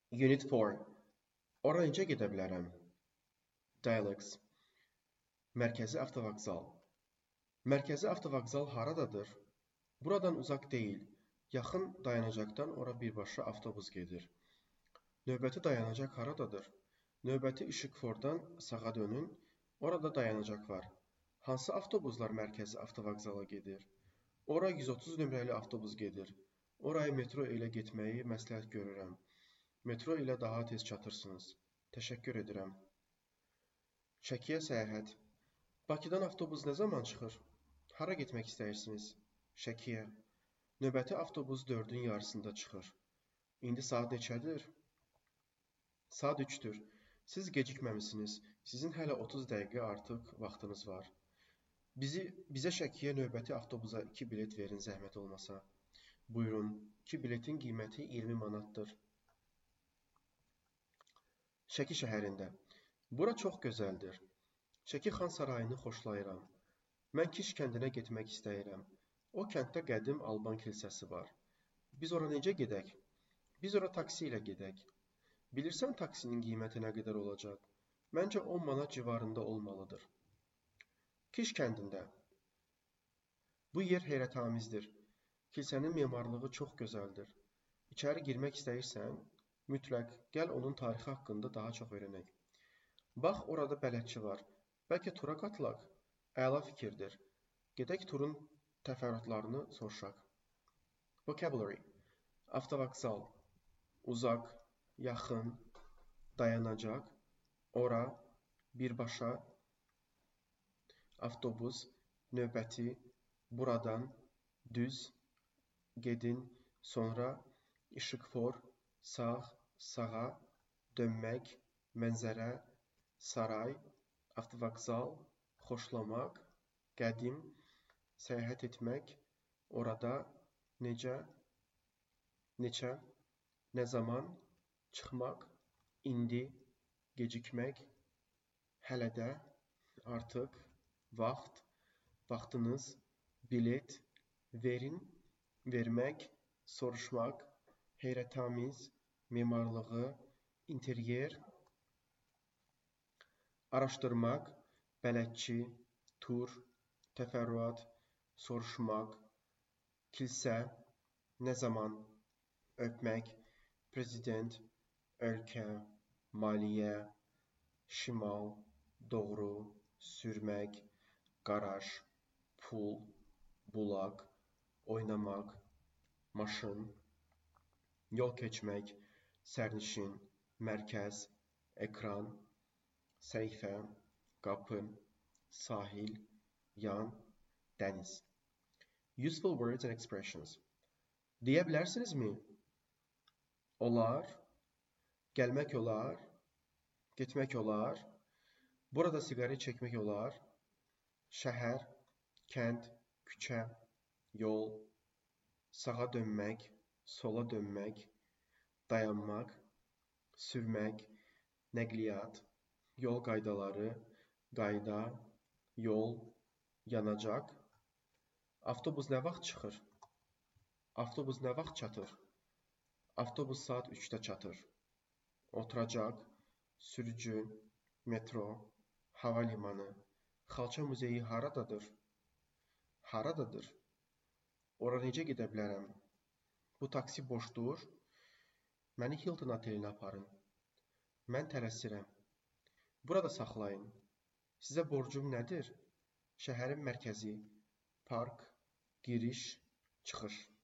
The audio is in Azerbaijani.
Unit 4. Ora necə gedə bilərəm? Dialogues. Mərkəzi avtovağzal. Mərkəzi avtovağzal haradadır? Buradan uzaq deyil. Yaxın dayanacaqdan ora birbaşa avtobus gedir. Növbəti dayanacaq haradadır? Növbəti işıqfordan sağa dönün. Orada dayanacaq var. Hansı avtobuslar mərkəzi avtovağzala gedir? Ora 130 nömrəli avtobus gedir. Oraya metro ilə getməyi məsləhət görürəm. Metro ilə daha tez çatırsınız. Təşəkkür edirəm. Şəkiyə səyahət. Bakıdan avtobus nə zaman çıxır? Hara getmək istəyirsiniz? Şəkiyə. Növbəti avtobus 4-ün yarısında çıxır. İndi saat neçədir? Saat 3-dür. Siz gecikməmisiniz. Sizin hələ 30 dəqiqə artıq vaxtınız var. Bizə Şəkiyə növbəti avtobusa 2 bilet verin zəhmət olmasa. Buyurun, 2 biletin qiyməti 20 manatdır. Şəki şəhərində. Bura çox gözəldir. Şəki Xan Sarayını xoşlayıram. Mən Kiş kəndinə getmək istəyirəm. O kənddə qədim Alban kilsəsi var. Biz ora necə gedək? Biz ora taksi ilə gedək. Bilirsən taksinin qiyməti nə qədər olacaq? Məncə 10 manat civarında olmalıdır. Kiş kəndində. Bu yer heyrətamizdir. Kilsənin memarlığı çox gözəldir. İçəri girmək istəyirsən? Mütləq, gəl onun tarixi haqqında daha çox öyrənək. Bax, orada bələdçi var. Bəlkə tura qatılaq? Əla fikirdir. Gedək turun təfərrüatlarını soruşaq. Vocabulary. Avtovağzal. Uzaq, yaxın, dayanacaq, ora, birbaşa, avtobus, növbəti, buradan, düz, gedin, sonra, işıqfor, sağ, sağa, dönmək, mənzərə, saray, avtovağzal, xoşlamaq, qədim, səyahət etmək, orada, necə, neçə, nə zaman, çıxmaq, indi, gecikmək, hələ də, artıq, vaxt, vaxtınız, bilet, verin, vermək, soruşmaq, heyrətamiz, memarlığı, interyer, araşdırmaq, bələdçi, tur, təfərrüat, soruşmaq, kilsə, nə zaman, öpmək, prezident, ölkə, maliyyə, şimal, doğru, sürmək, qaraj, pul, bulaq, oynamaq, maşın, yol keçmək, sərnişin, mərkəz, ekran, səhifə, qapı, sahil, yan, dəniz. Useful words and expressions. Deyə bilərsinizmi? Olar, gəlmək olar, getmək olar, burada siqaret çəkmək olar, şəhər, kənd, küçə, yol, sağa dönmək, sola dönmək, dayanmaq, sürmək, nəqliyyat, yol qaydaları, qayda, yol, yanacaq. Avtobus nə vaxt çıxır? Avtobus nə vaxt çatır? Avtobus saat 3-də çatır. Oturacaq, sürücü, metro, hava limanı, xalça muzeyi haradadır? Haradadır? Ora necə gedə bilərəm? Bu taksi boşdur. Məni Hilton otelinə aparın. Mən tələsirəm. Burada saxlayın. Sizə borcum nədir? Şəhərin mərkəzi, park, giriş, çıxış.